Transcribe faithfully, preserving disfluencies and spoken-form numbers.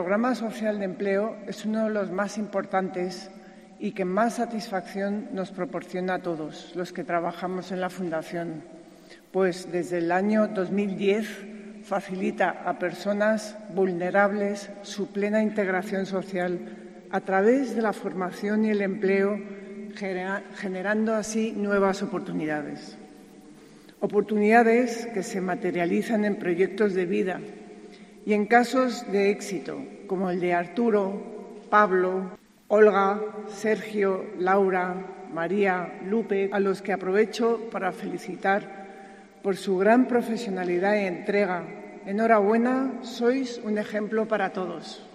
El programa social de empleo es uno de los más importantes y que más satisfacción nos proporciona a todos los que trabajamos en la Fundación, pues desde el año dos mil diez facilita a personas vulnerables su plena integración social a través de la formación y el empleo, generando así nuevas oportunidades. Oportunidades que se materializan en proyectos de vida y en casos de éxito, como el de Arturo, Pablo, Olga, Sergio, Laura, María, Lupe, a los que aprovecho para felicitar por su gran profesionalidad y entrega. Enhorabuena, sois un ejemplo para todos.